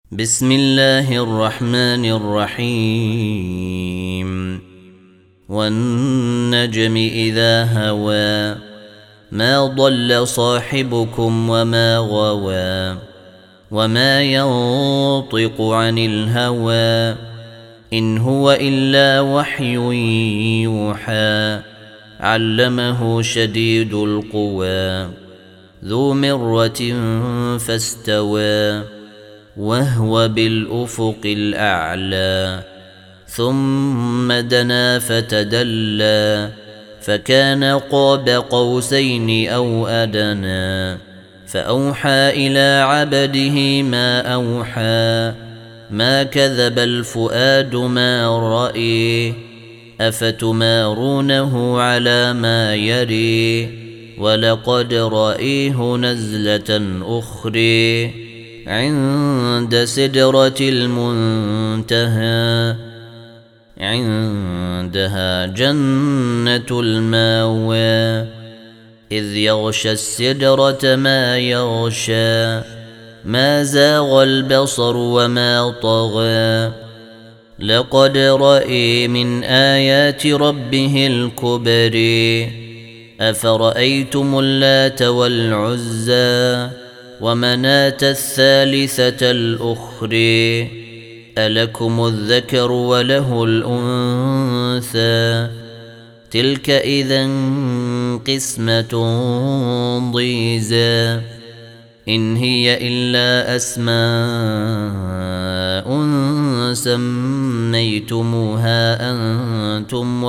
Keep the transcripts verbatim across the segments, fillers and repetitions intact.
بسم الله الرحمن الرحيم والنجم إذا هوى ما ضل صاحبكم وما غوى وما ينطق عن الهوى إن هو إلا وحي يوحى علمه شديد القوى ذو مرة فاستوى وهو بالأفق الأعلى ثم دنا فتدلى فكان قاب قوسين أو أدنى فأوحى إلى عبده ما أوحى ما كذب الفؤاد ما رأي أفتمارونه على ما يري ولقد رأيه نزلة أخرى عند سدرة المنتهى عندها جنة الماوى إذ يغشى السدرة ما يغشى ما زاغ البصر وما طغى لقد رأي من آيات ربه الكبر أفرأيتم اللات والعزى ومناة الثالثة الأخرى ألكم الذكر وله الأنثى تلك إذا قسمة ضيزى إن هي إلا أسماء سميتموها أنتم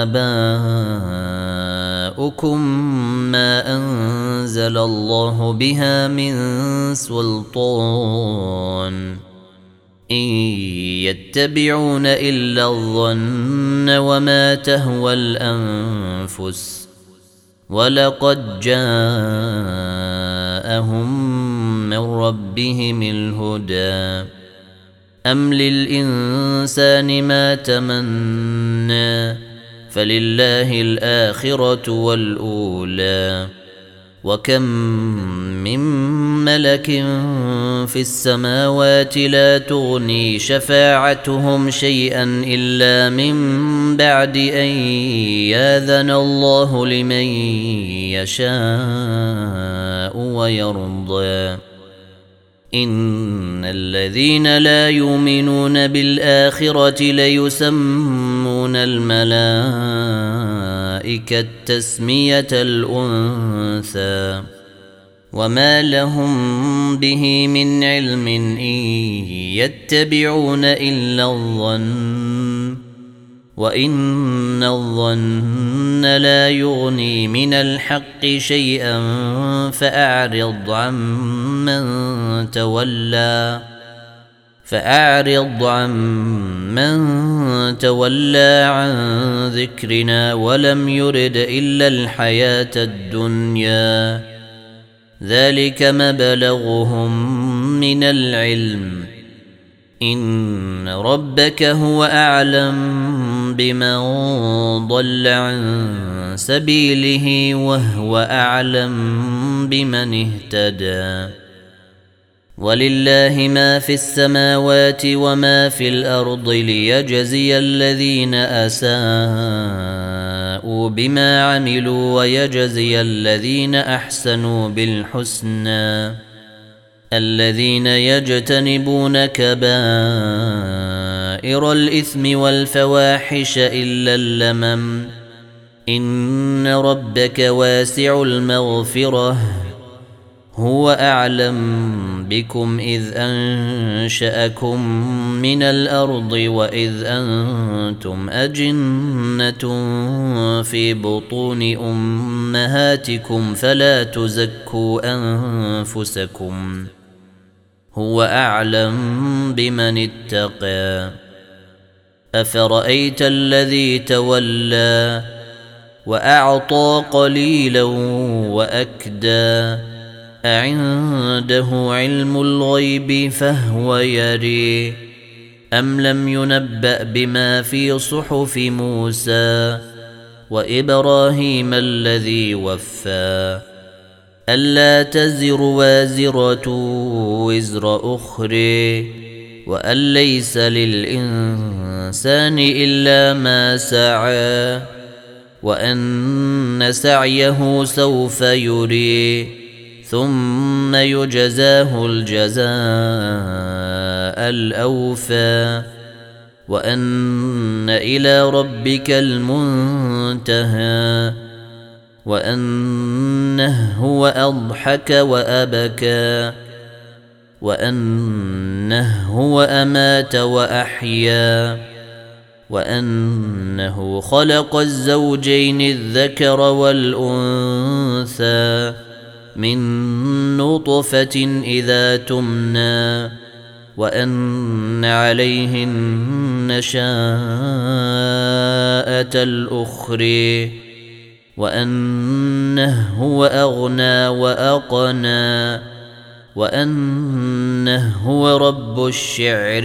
وآباؤكم ما أنزل الله بها من سلطان إن يتبعون إلا الظن وما تهوى الأنفس ولقد جاءهم من ربهم الهدى أم للإنسان ما تمنى فلله الآخرة والأولى وكم من ملك في السماوات لا تغني شفاعتهم شيئا إلا من بعد أن ياذن الله لمن يشاء ويرضى إن الذين لا يؤمنون بالآخرة ليسمون الملائكة تسمية الأنثى وما لهم به من علم إن يتبعون إلا الظن وإن الظن لا يغني من الحق شيئا فأعرض عمن تولى فأعرض عمن تولى عن ذكرنا ولم يرد إلا الحياة الدنيا ذلك مبلغهم من العلم إن ربك هو أعلم بمن ضل عن سبيله وهو أعلم بمن اهتدى ولله ما في السماوات وما في الأرض ليجزي الذين أساءوا بما عملوا ويجزي الذين أحسنوا بالحسنى الذين يجتنبون كبائر الإثم والفواحش إلا اللمم إن ربك واسع المغفرة هو أعلم بكم إذ أنشأكم من الأرض وإذ أنتم أجنة في بطون أمهاتكم فلا تزكوا أنفسكم هو أعلم بمن اتقى أفرأيت الذي تولى وأعطى قليلا وأكدى أعنده علم الغيب فهو يري أم لم ينبأ بما في صحف موسى وإبراهيم الذي وفى ألا تزر وازرة وزر أخرى وأن ليس للإنسان إلا ما سعى وأن سعيه سوف يري ثم يجزاه الجزاء الأوفى وأن إلى ربك المنتهى وأنه هو أضحك وأبكى وأنه هو أمات وأحيا وأنه خلق الزوجين الذكر والأنثى من نطفة إذا تمنى وأن عليه النشاءة الأخرى وأنه هو أغنى وأقنى وأنه هو رب الشعر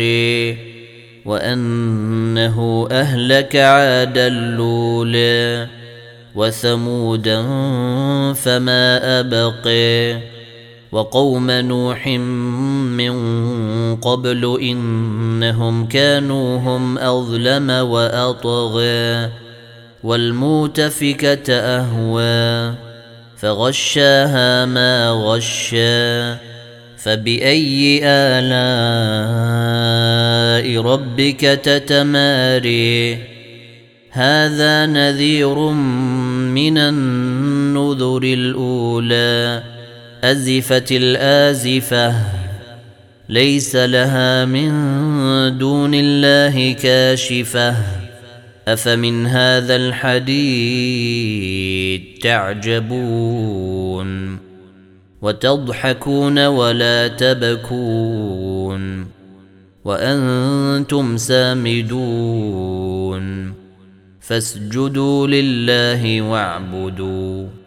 وأنه أهلك عادا الأولى وثمودا فما أبقى وقوم نوح من قبل إنهم كانوا هم أظلم وأطغى والمؤتفكة أهوى فغشاها ما غشى فبأي آلاء ربك تتماري هذا نذير من النذر الأولى أزفت الآزفة ليس لها من دون الله كاشفة أفمن هذا الحديث تعجبون وتضحكون ولا تبكون وأنتم سامدون فاسجدوا لله واعبدوا